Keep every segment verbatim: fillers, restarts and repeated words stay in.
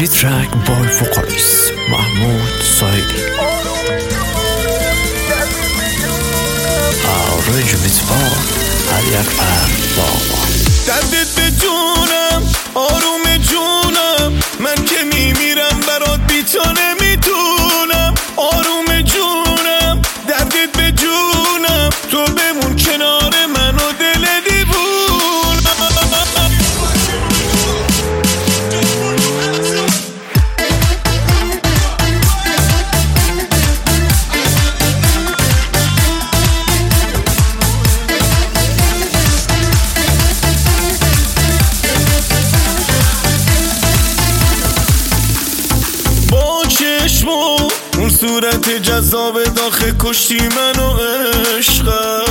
ترک بای فوکالیست محمود سایلی آرج میتوان هر یک پر بابا. دردت به جونم آروم جونم، من که میمیرم برات بی تو نمیتونم. آروم جونم دردت به جونم، تو بمون کنار من و دل دیوونم. اون صورت جذاب داخل کشتی منو عشق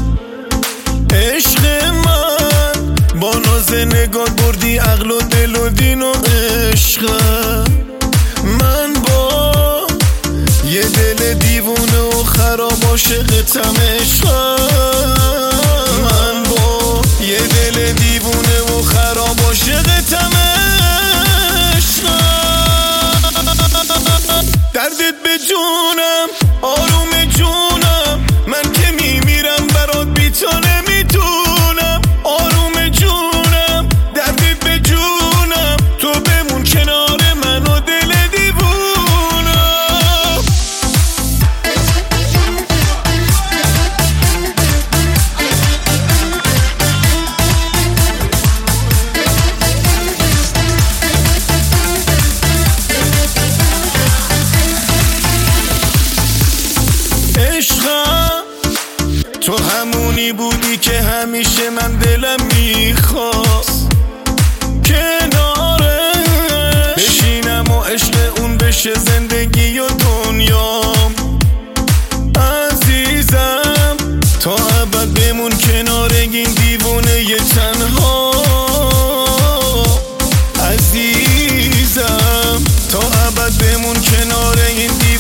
عشق من، با ناز نگاه بردی عقل و دل و دین و عشق. من با یه دل دیوونه و خراب عاشقتم عشق. من با یه دل دیوونه و خراب عاشقتم عشق. دردت به جونم آروم جونم، من که میمیرم برات بی تو نمیتونم. آروم جونم دردت به جونم، تو بمون کنار من و دل دیوونم. عشقم تو همونی بودی که همیشه من دلم میخواست کناره بشینم و عشق اون بشه زندگی و دنیام. عزیزم تا ابد بمون کنار این دیوونه ی تنها. عزیزم تا ابد بمون کنار این دیوونه